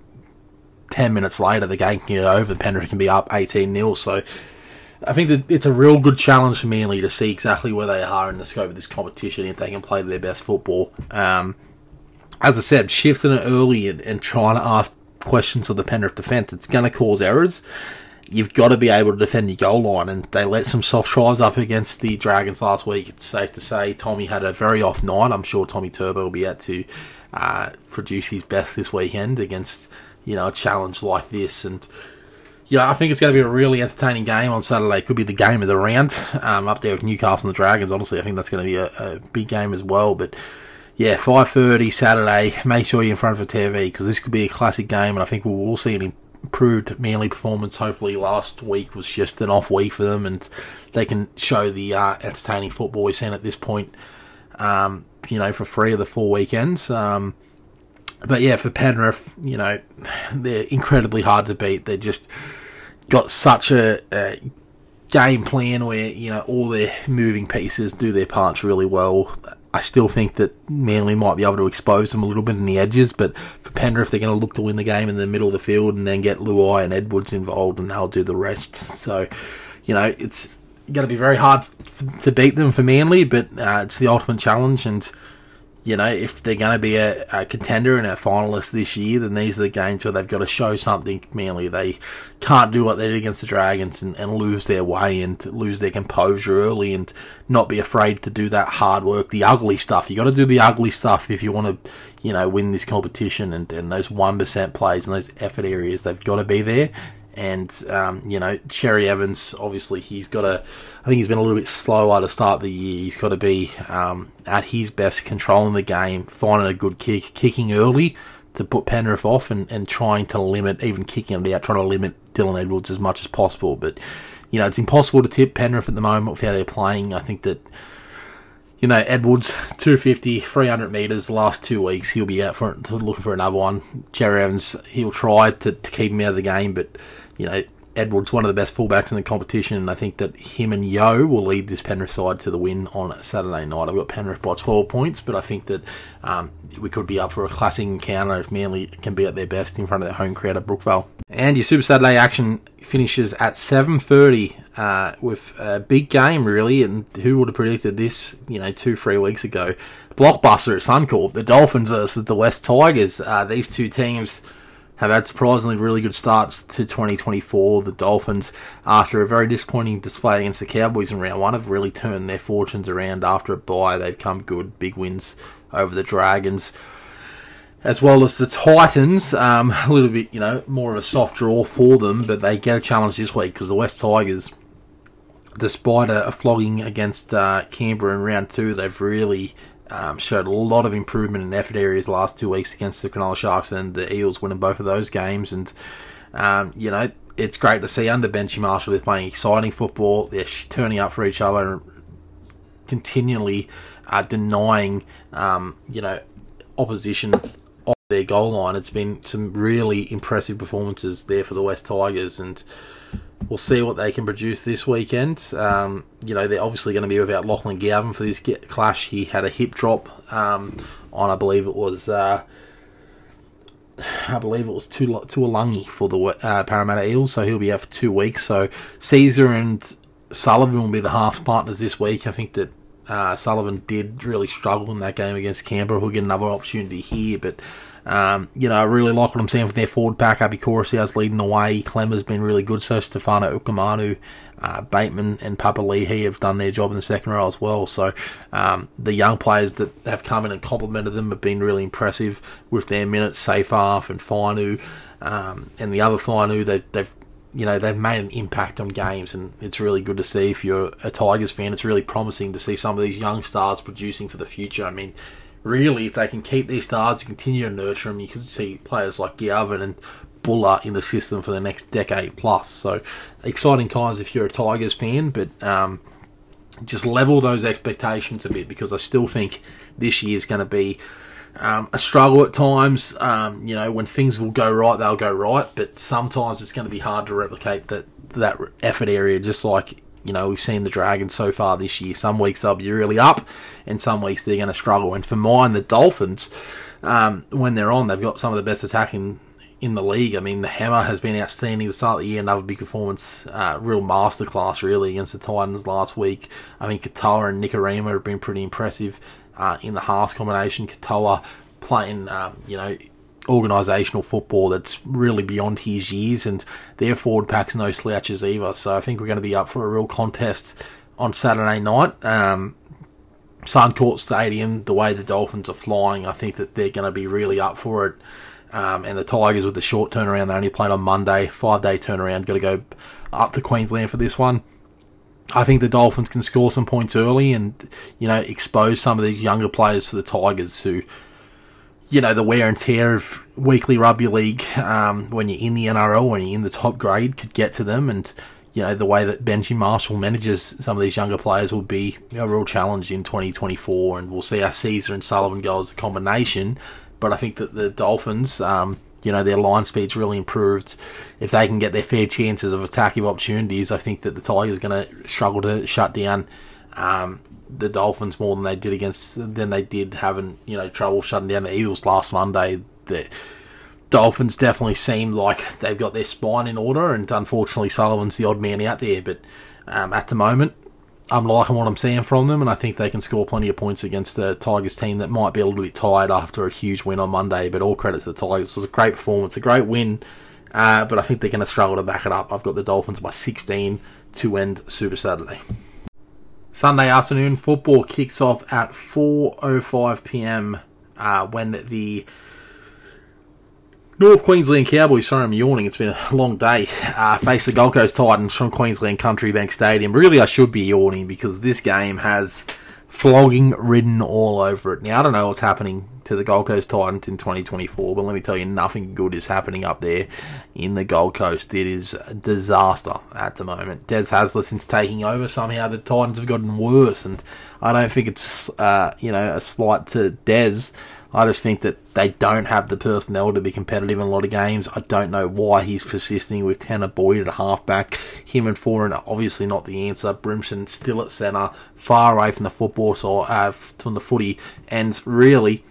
ten minutes later, the game can get over. Penrith can be up eighteen nil. So I think that it's a real good challenge for Manly to see exactly where they are in the scope of this competition if they can play their best football. Um, as I said, shifting it early and, and trying to ask questions of the Penrith defence, it's going to cause errors. You've got to be able to defend your goal line, and they let some soft tries up against the Dragons last week. It's safe to say Tommy had a very off night. I'm sure Tommy Turbo will be out to uh, produce his best this weekend against, you know, a challenge like this. And, you know, I think it's going to be a really entertaining game on Saturday. It could be the game of the round, um, up there with Newcastle and the Dragons. Honestly, I think that's going to be a, a big game as well. But yeah, five thirty Saturday. Make sure you're in front of a T V, because this could be a classic game, and I think we'll, we'll see an improved Manly performance. Hopefully last week was just an off week for them, and they can show the uh, entertaining football we've seen at this point, um, you know, for three of the four weekends. Um, But yeah, for Penrith, you know, they're incredibly hard to beat. They just got such a, a game plan where, you know, all their moving pieces do their parts really well. I still think that Manly might be able to expose them a little bit in the edges, but for Penrith, they're going to look to win the game in the middle of the field and then get Luai and Edwards involved, and they'll do the rest. So, you know, it's going to be very hard f- to beat them for Manly, but uh, it's the ultimate challenge. And, you know, if they're going to be a, a contender and a finalist this year, then these are the games where they've got to show something. Manly, they can't do what they did against the Dragons and, and lose their way and lose their composure early and not be afraid to do that hard work, the ugly stuff. You got to do the ugly stuff if you want to, you know, win this competition. And, and those one percent plays and those effort areas, they've got to be there. And, um, you know, Cherry Evans, obviously, he's got to, I think he's been a little bit slower to start the year. He's got to be um, at his best, controlling the game, finding a good kick, kicking early to put Penrith off and, and trying to limit, even kicking it out, trying to limit Dylan Edwards as much as possible. But, you know, it's impossible to tip Penrith at the moment with how they're playing. I think that, you know, Edwards, two fifty, three hundred metres the last two weeks. He'll be out for looking for another one. Cherry Evans, he'll try to, to keep him out of the game, but, you know, Edwards, one of the best fullbacks in the competition, and I think that him and Yeo will lead this Penrith side to the win on Saturday night. I've got Penrith by twelve points, but I think that um, we could be up for a classic encounter if Manly can be at their best in front of their home crowd at Brookvale. And your Super Saturday action finishes at seven thirty uh, with a big game, really, and who would have predicted this, you know, two, three weeks ago? Blockbuster at Suncorp, the Dolphins versus the West Tigers. Uh, these two teams have had surprisingly really good starts to twenty twenty-four. The Dolphins, after a very disappointing display against the Cowboys in round one, have really turned their fortunes around after a bye. They've come good, big wins over the Dragons. As well as the Titans, um, a little bit, you know, more of a soft draw for them, but they get a challenge this week because the West Tigers, despite a, a flogging against uh, Canberra in round two, they've really Um, showed a lot of improvement in effort areas the last two weeks against the Cronulla Sharks and the Eels, winning both of those games. And, um, you know, it's great to see under Benchy Marshall they're playing exciting football. They're turning up for each other and continually uh, denying, um, you know, opposition off their goal line. It's been some really impressive performances there for the West Tigers, and we'll see what they can produce this weekend. Um, you know, they're obviously going to be without Lachlan Gowden for this clash. He had a hip drop um, on, I believe it was, uh, I believe it was Tuolungi for the uh, Parramatta Eels, so he'll be out for two weeks. So Caesar and Sullivan will be the half partners this week. I think that uh, Sullivan did really struggle in that game against Canberra. He'll get another opportunity here, but Um, you know, I really like what I'm seeing from their forward pack. Abby Coruscant's leading the way. Clemmer's been really good. So Stefano Ukamanu, uh, Bateman and Papali'i have done their job in the second row as well. So um, the young players that have come in and complimented them have been really impressive with their minutes. Seyfarth and Fainu um, and the other Fainu, they, they've you know, they've made an impact on games, and it's really good to see. If you're a Tigers fan, it's really promising to see some of these young stars producing for the future. I mean, really, if they can keep these stars and continue to nurture them, you can see players like Galvin and Buller in the system for the next decade plus. So, exciting times if you're a Tigers fan, but um, just level those expectations a bit, because I still think this year is going to be um, a struggle at times. Um, you know, when things will go right, they'll go right, but sometimes it's going to be hard to replicate that, that effort area, just like, you know, we've seen the Dragons so far this year. Some weeks they'll be really up, and some weeks they're going to struggle. And for mine, the Dolphins, um, when they're on, they've got some of the best attacking in the league. I mean, the Hammer has been outstanding to start the year. Another big performance, uh, real masterclass, really, against the Titans last week. I mean, Katoa and Nikorima have been pretty impressive uh, in the Haas combination. Katoa playing, um, you know, organisational football that's really beyond his years, and their forward pack's no slouches either. So I think we're going to be up for a real contest on Saturday night. Um, Suncorp Stadium, the way the Dolphins are flying, I think that they're going to be really up for it. Um, and the Tigers, with the short turnaround, they only played on Monday, five-day turnaround, got to go up to Queensland for this one. I think the Dolphins can score some points early and, you know, expose some of these younger players for the Tigers who, you know, the wear and tear of weekly rugby league um, when you're in the N R L, when you're in the top grade, could get to them. And, you know, the way that Benchy Marshall manages some of these younger players will be a real challenge in twenty twenty-four. And we'll see how Caesar and Sullivan go as a combination. but I think that the Dolphins, um, you know, their line speed's really improved. If they can get their fair chances of attacking opportunities, I think that the Tigers are going to struggle to shut down um, the Dolphins more than they did against than they did having, you know, trouble shutting down the Eagles last Monday. The Dolphins definitely seem like they've got their spine in order, and unfortunately Sullivan's the odd man out there. But um, at the moment, I'm liking what I'm seeing from them, and I think they can score plenty of points against the Tigers team that might be a little bit tired after a huge win on Monday. But all credit to the Tigers. It was a great performance, a great win, uh, but I think they're going to struggle to back it up. I've got the Dolphins by sixteen to end Super Saturday. Sunday afternoon football kicks off at four oh five p.m. Uh, when the North Queensland Cowboys, sorry I'm yawning, it's been a long day, uh, face the Gold Coast Titans from Queensland Country Bank Stadium. Really, I should be yawning because this game has flogging written all over it. Now, I don't know what's happening to the Gold Coast Titans in twenty twenty-four, but let me tell you, nothing good is happening up there in the Gold Coast. It is a disaster at the moment. Des Hasler, since taking over, somehow the Titans have gotten worse, and I don't think it's, uh, you know, a slight to Des. I just think that they don't have the personnel to be competitive in a lot of games. I don't know why he's persisting with Tanner Boyd at halfback. Him and Foran are obviously not the answer. Brimson still at centre, far away from the football, so uh, from the footy, and really,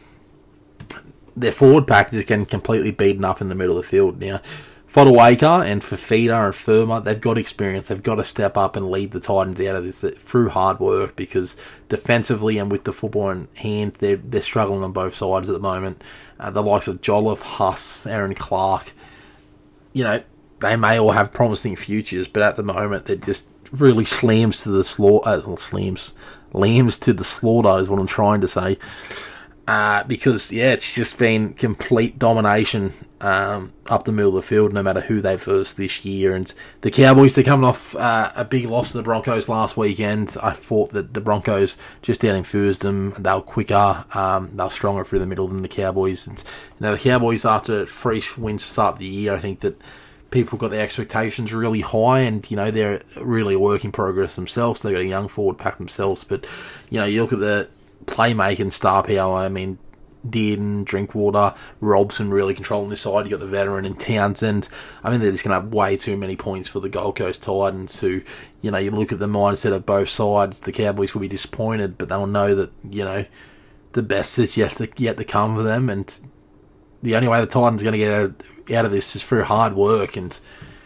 their forward pack is getting completely beaten up in the middle of the field now. Fodawaker and Fafita and Firma, they've got experience. They've got to step up and lead the Titans out of this through hard work, because defensively and with the football in hand, they're, they're struggling on both sides at the moment. Uh, the likes of Jolliffe, Huss, Aaron Clark, you know, they may all have promising futures, but at the moment they're just really slams to the slaughter. Uh, slams, lambs to the slaughter is what I'm trying to say. Uh, because, yeah, it's just been complete domination um, up the middle of the field, no matter who they verse this year. And the Cowboys, they're coming off uh, a big loss to the Broncos last weekend. I thought that the Broncos just out-infused them. They were quicker, um, they were stronger through the middle than the Cowboys. And, you know, the Cowboys, after three wins to start the year, I think that people got their expectations really high, and, you know, they're really a work in progress themselves. They've got a young forward pack themselves. But, you know, you look at the playmaking star power, I mean, Dearden, Drinkwater, Robson really controlling this side. You got the veteran in Townsend. I mean, they're just going to have way too many points for the Gold Coast Titans, who, you know, you look at the mindset of both sides, the Cowboys will be disappointed, but they'll know that, you know, the best is yet to, yet to come for them, and the only way the Titans are going to get out of, out of this is through hard work, and,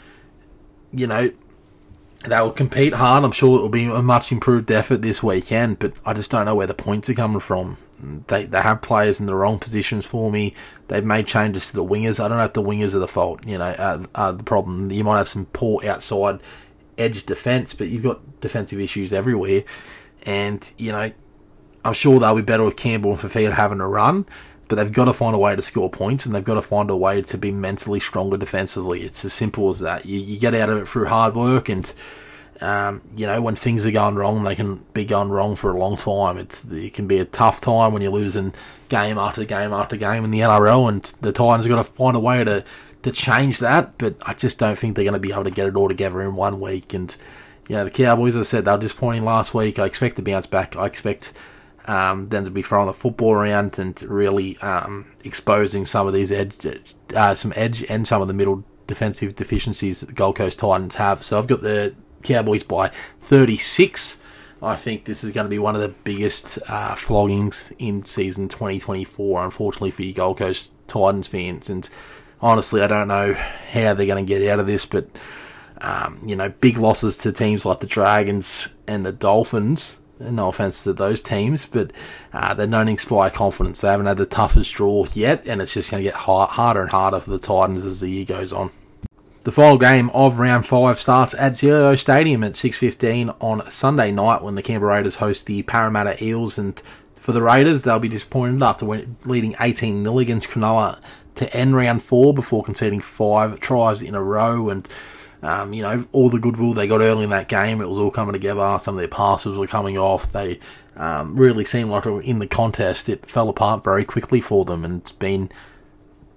you know, they will compete hard. I'm sure it will be a much improved effort this weekend, but I just don't know where the points are coming from. They they have players in the wrong positions for me. They've made changes to the wingers. I don't know if the wingers are the fault, you know, are, are the problem. You might have some poor outside edge defence, but you've got defensive issues everywhere. And, you know, I'm sure they'll be better with Campbell and Fafita having a run, but they've got to find a way to score points, and they've got to find a way to be mentally stronger defensively. It's as simple as that. You, you get out of it through hard work, and Um, you know, when things are going wrong, they can be going wrong for a long time. It's It can be a tough time when you're losing game after game after game in the N R L, and the Titans have got to find a way to, to change that, but I just don't think they're going to be able to get it all together in one week. And, you know, the Cowboys, as I said, they were disappointing last week. I expect to bounce back. I expect um, them to be throwing the football around and really um, exposing some of these edge, uh, some edge and some of the middle defensive deficiencies that the Gold Coast Titans have. So I've got the Cowboys by thirty-six. I think this is going to be one of the biggest uh, floggings in season twenty twenty-four, unfortunately for you Gold Coast Titans fans. And honestly, I don't know how they're going to get out of this, but um, you know, big losses to teams like the Dragons and the Dolphins. No offense to those teams, but uh, they don't inspire confidence. They haven't had the toughest draw yet, and it's just going to get hard, harder and harder for the Titans as the year goes on. The final game of round five starts at Zero Stadium at six fifteen on Sunday night when the Canberra Raiders host the Parramatta Eels. And for the Raiders, they'll be disappointed after leading eighteen nil against Cronulla to end round four before conceding five tries in a row. And, um, you know, all the goodwill they got early in that game, it was all coming together. Some of their passes were coming off. They um, really seemed like in the contest, it fell apart very quickly for them. And it's been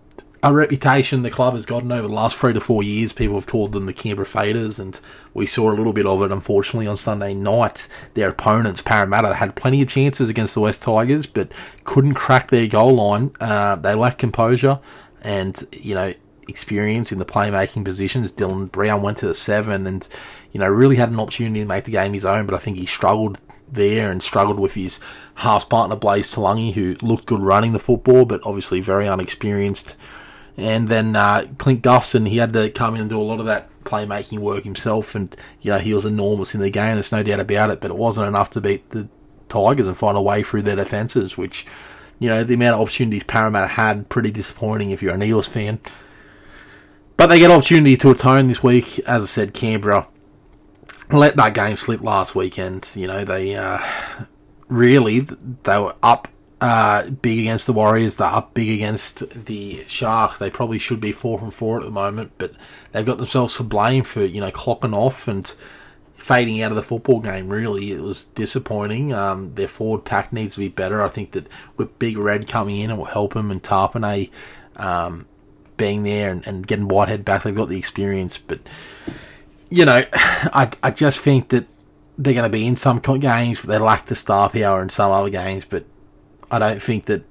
a reputation the club has gotten over the last three to four years. People have called them the Canberra Faders, and we saw a little bit of it, unfortunately, on Sunday night. Their opponents, Parramatta, had plenty of chances against the West Tigers, but couldn't crack their goal line. Uh, they lacked composure and, you know, experience in the playmaking positions. Dylan Brown went to the seven and, you know, really had an opportunity to make the game his own, but I think he struggled there and struggled with his half partner Blaze Talangi, who looked good running the football, but obviously very unexperienced. And then uh, Clint Gustin, he had to come in and do a lot of that playmaking work himself, and you know he was enormous in the game. There's no doubt about it, but it wasn't enough to beat the Tigers and find a way through their defences. Which, you know, the amount of opportunities Parramatta had, pretty disappointing if you're an Eels fan. But they get opportunity to atone this week. As I said, Canberra let that game slip last weekend. You know, they uh, really they were up. Uh, big against the Warriors, they're up big against the Sharks. They probably should be four from four at the moment, but they've got themselves to blame for, you know, clocking off and fading out of the football game. Really, it was disappointing. Um, their forward pack needs to be better. I think that with Big Red coming in, it will help them, and Tarpanay um, being there and, and getting Whitehead back, they've got the experience. But you know, I I just think that they're going to be in some games, but they lack the star power in some other games. But I don't think that,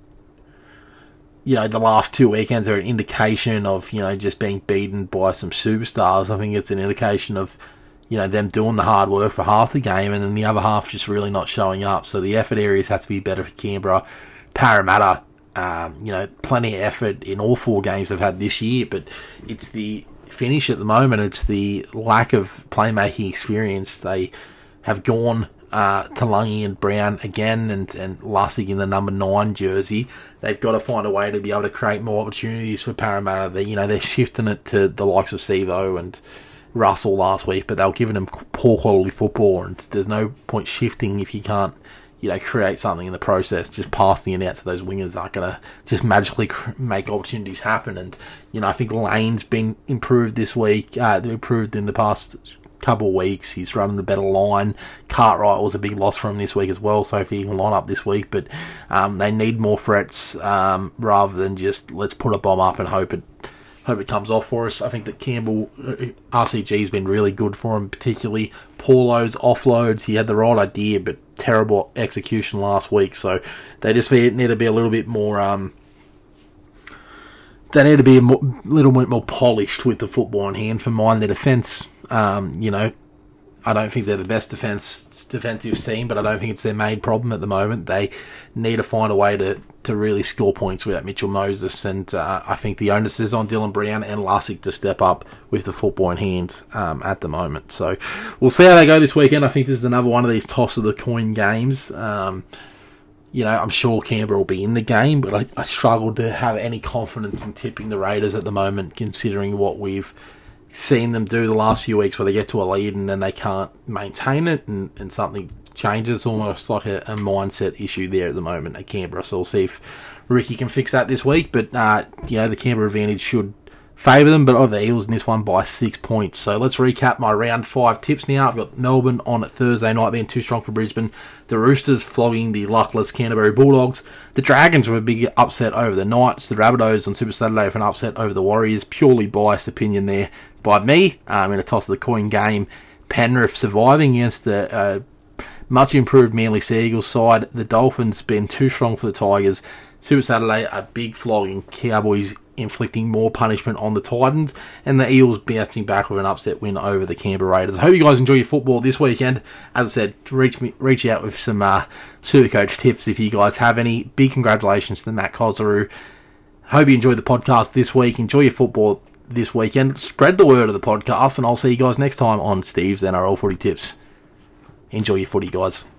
you know, the last two weekends are an indication of, you know, just being beaten by some superstars. I think it's an indication of, you know, them doing the hard work for half the game and then the other half just really not showing up. So the effort areas have to be better for Canberra. Parramatta, um, you know, plenty of effort in all four games they've had this year, but it's the finish at the moment. It's the lack of playmaking experience. They have gone Uh, Talangi and Brown again, and, and Lussick in the number nine jersey. They've got to find a way to be able to create more opportunities for Parramatta. They, you know, they're shifting it to the likes of Sevo and Russell last week, but they're giving them poor quality football, and there's no point shifting if you can't, you know, create something in the process. Just passing it out to those wingers aren't going to just magically cr- make opportunities happen. And, you know, I think Lane's been improved this week, uh, improved in the past couple of weeks. He's running a better line. Cartwright was a big loss for him this week as well, so if he can line up this week, but um, they need more threats um, rather than just let's put a bomb up and hope it hope it comes off for us. I think that Campbell R C G has been really good for him, particularly Paulo's offloads. He had the right idea, but terrible execution last week, so they just need to be a little bit more um, they need to be a more, little bit more polished with the football in hand. For mine, their defence, um, you know, I don't think they're the best defence defensive team, but I don't think it's their main problem at the moment. They need to find a way to, to really score points without Mitchell Moses, and uh, I think the onus is on Dylan Brown and Lussick to step up with the football in hand um, at the moment. So we'll see how they go this weekend. I think this is another one of these toss of the coin games. Um, You know, I'm sure Canberra will be in the game, but I, I struggle to have any confidence in tipping the Raiders at the moment, considering what we've seen them do the last few weeks, where they get to a lead and then they can't maintain it, and, and something changes. It's almost like a, a mindset issue there at the moment at Canberra. So we'll see if Ricky can fix that this week. But, uh, you know, the Canberra advantage should favour them, but oh, the Eels in this one by six points. So let's recap my round five tips now. I've got Melbourne on Thursday night being too strong for Brisbane. The Roosters flogging the luckless Canterbury Bulldogs. The Dragons with a big upset over the Knights. The Rabbitohs on Super Saturday with an upset over the Warriors. Purely biased opinion there by me. Um, in a toss of the coin game. Penrith surviving against the uh, much improved Manly Sea Eagles side. The Dolphins been too strong for the Tigers. Super Saturday, a big flogging. Cowboys inflicting more punishment on the Titans, and the Eels bouncing back with an upset win over the Canberra Raiders. I hope you guys enjoy your football this weekend. As I said, reach me, reach out with some uh, Supercoach tips if you guys have any. Big congratulations to Matt Kozaru. Hope you enjoyed the podcast this week. Enjoy your football this weekend. Spread the word of the podcast, and I'll see you guys next time on Steve's N R L Footy Tips. Enjoy your footy, guys.